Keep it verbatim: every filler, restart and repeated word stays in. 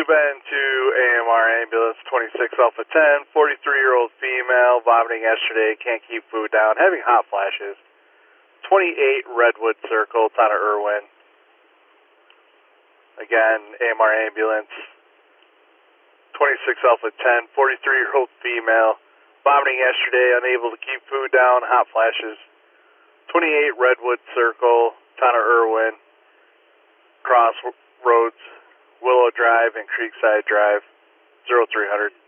Subin to A M R ambulance twenty-six Alpha ten, forty-three-year-old female, vomiting yesterday, can't keep food down, having hot flashes. twenty-eight Redwood Circle, town of Irwin. Again, A M R ambulance twenty-six Alpha ten, forty-three-year-old female, vomiting yesterday, unable to keep food down, hot flashes. twenty-eight Redwood Circle, town of Irwin, crossroads, Willow Drive and Creekside Drive, zero three hundred.